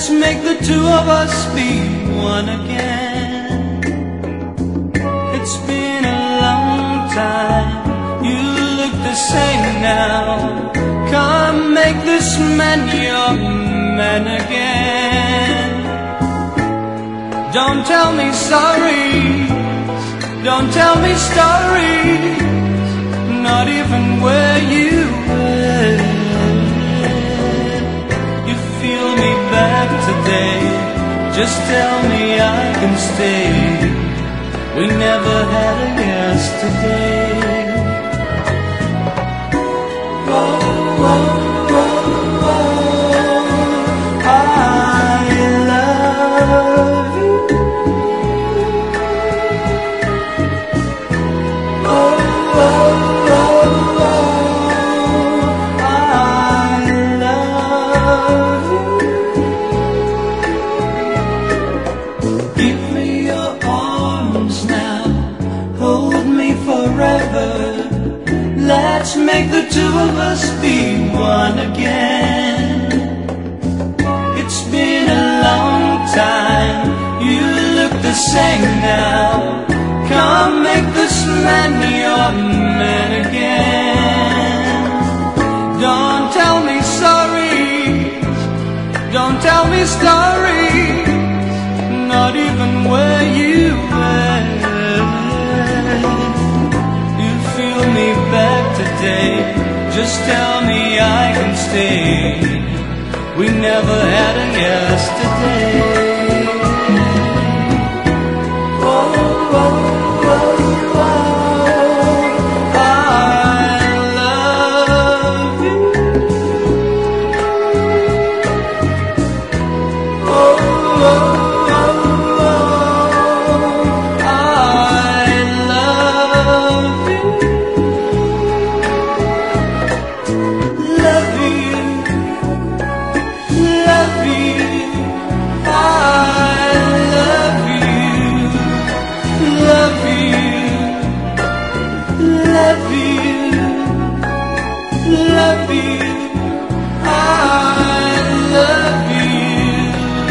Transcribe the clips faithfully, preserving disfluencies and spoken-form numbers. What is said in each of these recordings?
Let's make the two of us be one again. It's been a long time, you look the same now. Come make this man your man again. Don't tell me sorry, don't tell me stories, not even where you were. You feel me back today, just tell me I can stay. We never had a yesterday. Whoa, whoa, whoa, whoa. I love you. Oh, oh, oh, oh. I love you. Give me your arms now, hold me forever. Let's make the two of us be one again. It's been a long time, you look the same now. Come make this man your man again. Don't tell me sorry, don't tell me stories, not even where you were. You feel me back today, just tell me I can stay. We never had a yesterday. Oh, oh, oh, oh, I love you. Oh, oh. Love you, love you, I love you.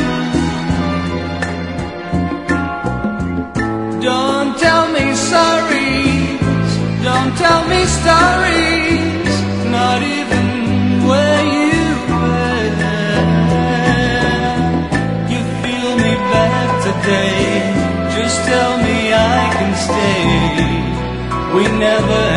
Don't tell me sorries, don't tell me stories, not even where you were. You feel me back today, just tell me I can stay. We never